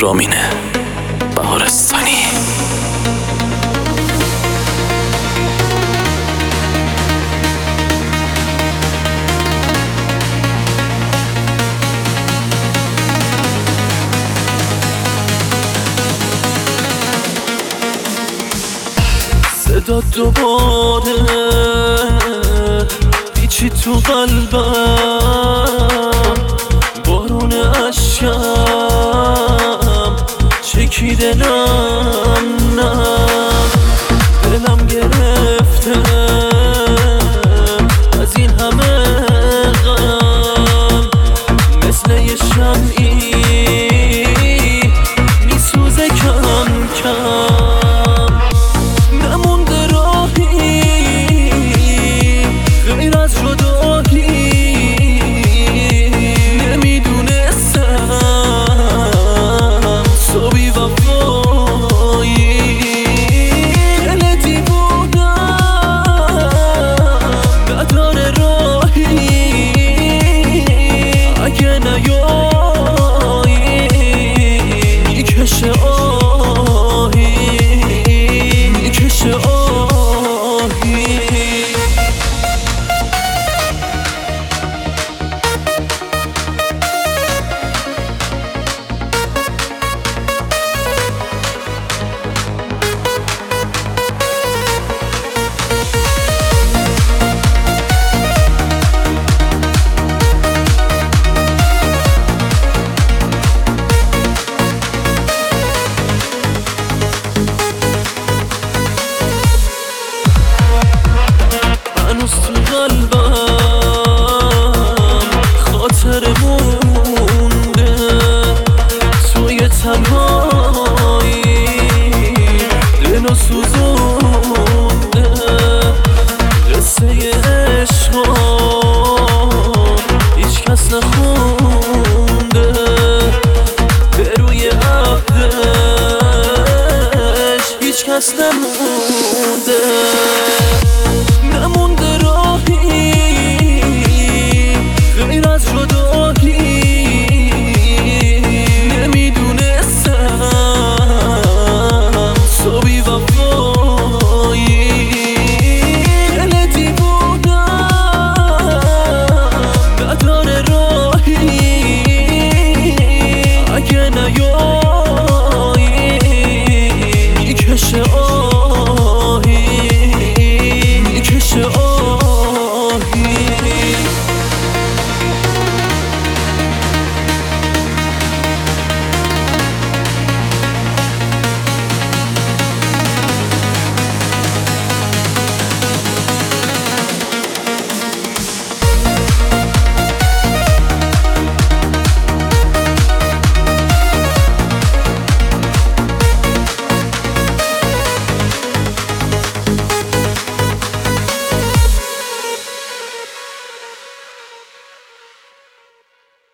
رامینه بهارستانی. صدا دوباره پیچی تو قلبم، بارون اشکم چکیده نم نم، دلم گرفته از این همه غم، مثل یه شمعی میسوزه کم کم، نمونده راهی غیر از جدایی، نمیدونستم تو بی وفایی، دل دیوونم نداره راهی، اگه نیایی میکشه آهی، میکشه آهی. هنوز تو قلبم خاطر مونده، توی تنهایی دلو سوزونده، قصه عشقم هیچ کس نخونده، به روی عقدش هیچ کس نمونده.